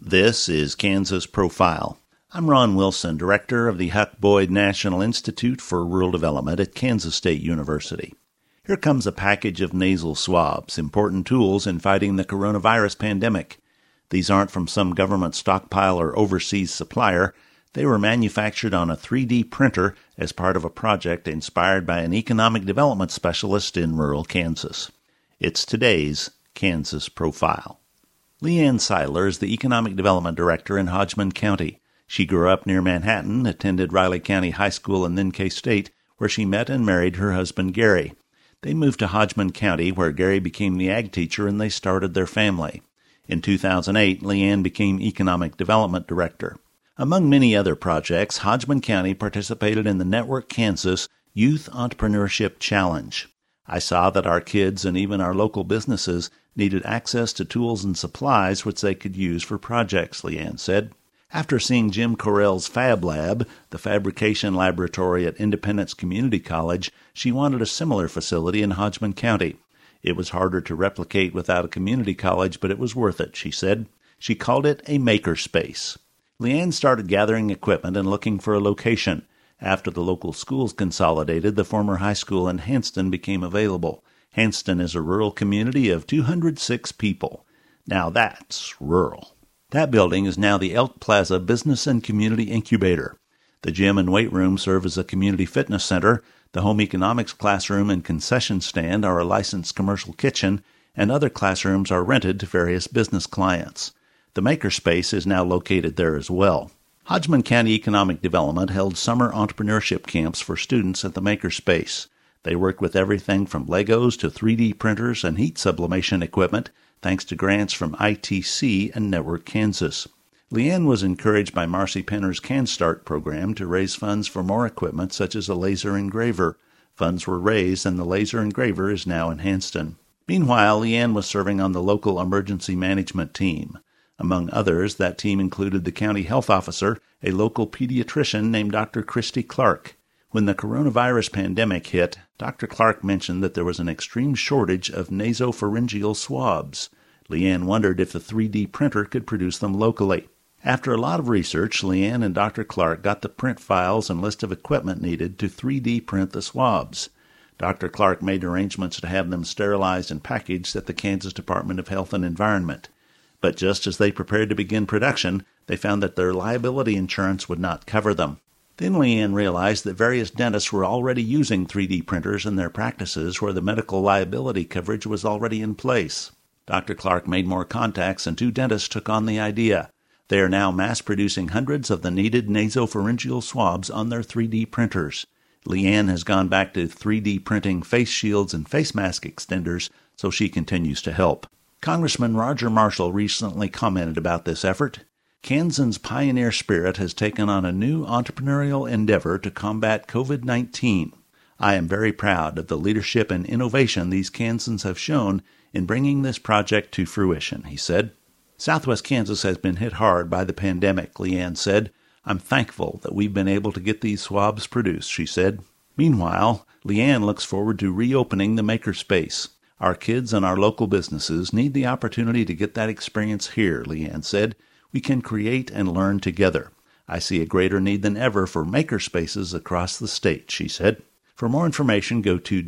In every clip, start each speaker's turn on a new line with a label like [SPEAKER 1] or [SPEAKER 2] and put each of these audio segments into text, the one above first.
[SPEAKER 1] This is Kansas Profile. I'm Ron Wilson, director of the Huck Boyd National Institute for Rural Development at Kansas State University. Here comes a package of nasal swabs, important tools in fighting the coronavirus pandemic. These aren't from some government stockpile or overseas supplier. They were manufactured on a 3D printer as part of a project inspired by an economic development specialist in rural Kansas. It's today's Kansas Profile. Leanne Seiler is the Economic Development Director in Hodgeman County. She grew up near Manhattan, attended Riley County High School and then K-State, where she met and married her husband Gary. They moved to Hodgeman County, where Gary became the ag teacher, and they started their family. In 2008, Leanne became Economic Development Director. Among many other projects, Hodgeman County participated in the Network Kansas Youth Entrepreneurship Challenge. I saw that our kids and even our local businesses needed access to tools and supplies which they could use for projects, Leanne said. After seeing Jim Correll's Fab Lab, the fabrication laboratory at Independence Community College, she wanted a similar facility in Hodgeman County. It was harder to replicate without a community college, but it was worth it, she said. She called it a makerspace. Leanne started gathering equipment and looking for a location. After the local schools consolidated, the former high school in Hanston became available. Hanston is a rural community of 206 people. Now that's rural. That building is now the Elk Plaza Business and Community Incubator. The gym and weight room serve as a community fitness center. The home economics classroom and concession stand are a licensed commercial kitchen, and other classrooms are rented to various business clients. The makerspace is now located there as well. Hodgeman County Economic Development held summer entrepreneurship camps for students at the makerspace. They worked with everything from Legos to 3D printers and heat sublimation equipment, thanks to grants from ITC and Network Kansas. Leanne was encouraged by Marcy Penner's CanStart program to raise funds for more equipment such as a laser engraver. Funds were raised and the laser engraver is now in Hanston. Meanwhile, Leanne was serving on the local emergency management team. Among others, that team included the county health officer, a local pediatrician named Dr. Christy Clark. When the coronavirus pandemic hit, Dr. Clark mentioned that there was an extreme shortage of nasopharyngeal swabs. Leanne wondered if the 3D printer could produce them locally. After a lot of research, Leanne and Dr. Clark got the print files and list of equipment needed to 3D print the swabs. Dr. Clark made arrangements to have them sterilized and packaged at the Kansas Department of Health and Environment. But just as they prepared to begin production, they found that their liability insurance would not cover them. Then Leanne realized that various dentists were already using 3D printers in their practices where the medical liability coverage was already in place. Dr. Clark made more contacts and 2 dentists took on the idea. They are now mass-producing hundreds of the needed nasopharyngeal swabs on their 3D printers. Leanne has gone back to 3D printing face shields and face mask extenders, so she continues to help. Congressman Roger Marshall recently commented about this effort. Kansans' pioneer spirit has taken on a new entrepreneurial endeavor to combat COVID-19. I am very proud of the leadership and innovation these Kansans have shown in bringing this project to fruition, he said. Southwest Kansas has been hit hard by the pandemic, Leanne said. I'm thankful that we've been able to get these swabs produced, she said. Meanwhile, Leanne looks forward to reopening the makerspace. Our kids and our local businesses need the opportunity to get that experience here, Leanne said. We can create and learn together. I see a greater need than ever for makerspaces across the state, she said. For more information, go to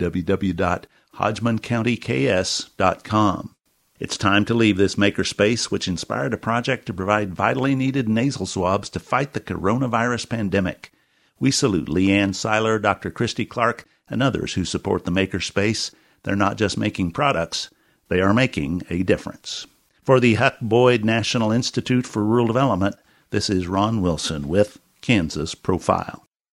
[SPEAKER 1] www.hodgmancountyks.com. It's time to leave this makerspace, which inspired a project to provide vitally needed nasal swabs to fight the coronavirus pandemic. We salute Leanne Seiler, Dr. Christy Clark, and others who support the makerspace. They're not just making products, they are making a difference. For the Huck Boyd National Institute for Rural Development, this is Ron Wilson with Kansas Profile.